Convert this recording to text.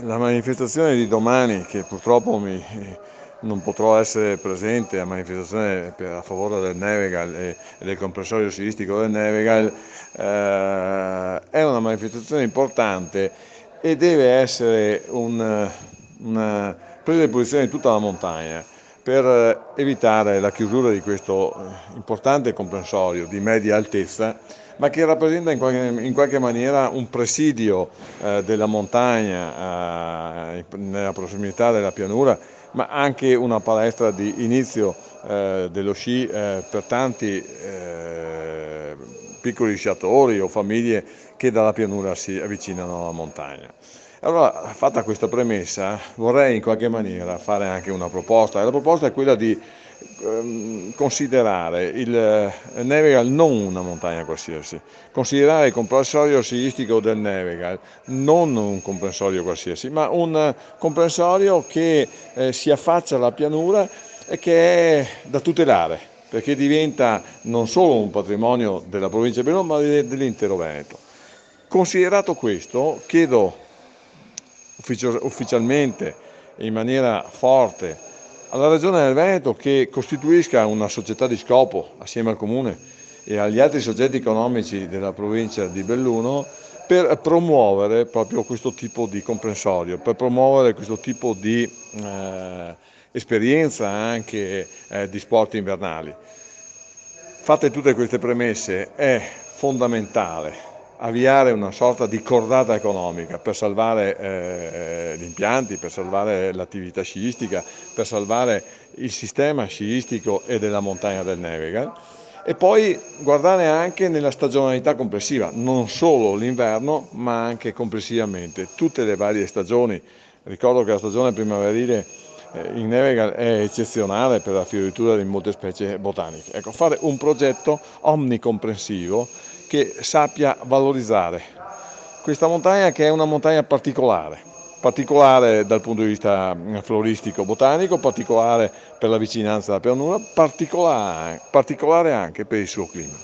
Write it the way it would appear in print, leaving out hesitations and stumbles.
La manifestazione di domani, che purtroppo non potrò essere presente, la manifestazione a favore del Nevegal e del comprensorio sciistico del Nevegal, è una manifestazione importante e deve essere una presa di posizione di tutta la montagna per evitare la chiusura di questo importante comprensorio di media altezza, ma che rappresenta in qualche maniera un presidio della montagna nella prossimità della pianura, ma anche una palestra di inizio dello sci per tanti piccoli sciatori o famiglie che dalla pianura si avvicinano alla montagna. Allora, fatta questa premessa, vorrei in qualche maniera fare anche una proposta, e la proposta è quella di considerare il Nevegal non una montagna qualsiasi, considerare il comprensorio sciistico del Nevegal non un comprensorio qualsiasi, ma un comprensorio che si affaccia alla pianura e che è da tutelare, perché diventa non solo un patrimonio della provincia di Belluno, ma dell'intero Veneto. Considerato questo, chiedo ufficialmente e in maniera forte alla Regione del Veneto che costituisca una società di scopo assieme al Comune e agli altri soggetti economici della provincia di Belluno per promuovere proprio questo tipo di comprensorio, per promuovere questo tipo di esperienza anche di sport invernali. Fatte tutte queste premesse, è fondamentale avviare una sorta di cordata economica per salvare gli impianti, per salvare l'attività sciistica, per salvare il sistema sciistico e della montagna del Nevegal, e poi guardare anche nella stagionalità complessiva, non solo l'inverno, ma anche complessivamente tutte le varie stagioni. Ricordo che la stagione primaverile in Nevegal è eccezionale per la fioritura di molte specie botaniche. Ecco, fare un progetto omnicomprensivo che sappia valorizzare questa montagna, che è una montagna particolare dal punto di vista floristico botanico, particolare per la vicinanza alla pianura, particolare anche per il suo clima.